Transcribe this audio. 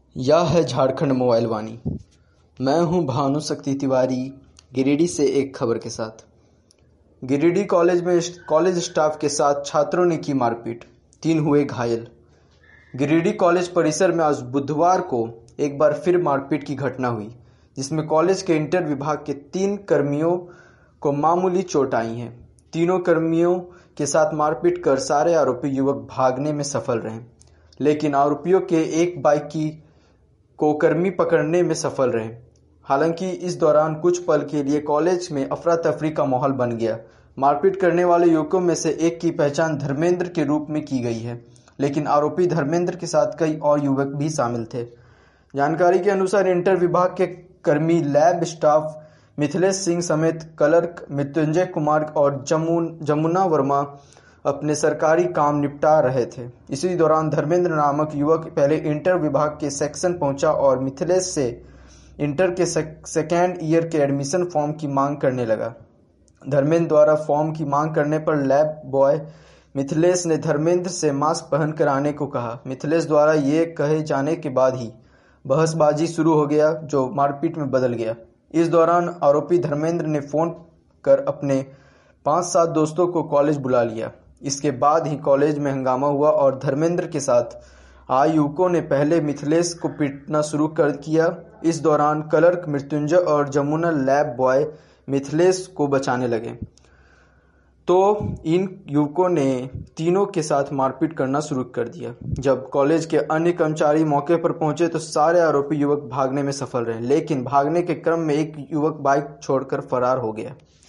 यह है झारखंड मोबाइल वाणी। मैं हूं भानुशक्ति तिवारी, गिरिडीह से एक खबर के साथ। गिरिडीह कॉलेज में कॉलेज स्टाफ के साथ छात्रों ने की मारपीट, 3 हुए घायल। गिरिडीह कॉलेज परिसर में आज बुधवार को एक बार फिर मारपीट की घटना हुई, जिसमें कॉलेज के इंटर विभाग के 3 कर्मियों को मामूली चोट आई है। तीनों कर्मियों के साथ मारपीट कर सारे आरोपी युवक भागने में सफल रहे, लेकिन आरोपियों के एक बाइक को कर्मी पकड़ने में सफल रहे। हालांकि इस दौरान कुछ पल के लिए कॉलेज में अफरा तफरी का माहौल बन गया। मारपीट करने वाले युवकों में से एक की पहचान धर्मेंद्र के रूप में की गई है, लेकिन आरोपी धर्मेंद्र के साथ कई और युवक भी शामिल थे। जानकारी के अनुसार इंटर विभाग के कर्मी लैब स्टाफ मिथिलेश सिंह समेत क्लर्क मृत्युंजय कुमार और जमुना वर्मा अपने सरकारी काम निपटा रहे थे। इसी दौरान धर्मेंद्र नामक युवक पहले इंटर विभाग के सेक्शन पहुंचा और मिथिलेश से इंटर के सेकेंड ईयर के एडमिशन फॉर्म की मांग करने लगा। धर्मेंद्र द्वारा फॉर्म की मांग करने पर लैब बॉय मिथिलेश ने धर्मेंद्र से मास्क पहनकर आने को कहा। मिथिलेश द्वारा ये कहे जाने के बाद ही बहसबाजी शुरू हो गया, जो मारपीट में बदल गया। इस दौरान आरोपी धर्मेंद्र ने फोन कर अपने 5-7 दोस्तों को कॉलेज बुला लिया। इसके बाद ही कॉलेज में हंगामा हुआ और धर्मेंद्र के साथ आए युवकों ने पहले मिथिलेश को पीटना शुरू कर किया। इस दौरान क्लर्क मृत्युंजय और जमुना लैब बॉय मिथिलेश को बचाने लगे, तो इन युवकों ने तीनों के साथ मारपीट करना शुरू कर दिया। जब कॉलेज के अन्य कर्मचारी मौके पर पहुंचे तो सारे आरोपी युवक भागने में सफल रहे, लेकिन भागने के क्रम में एक युवक बाइक छोड़कर फरार हो गया।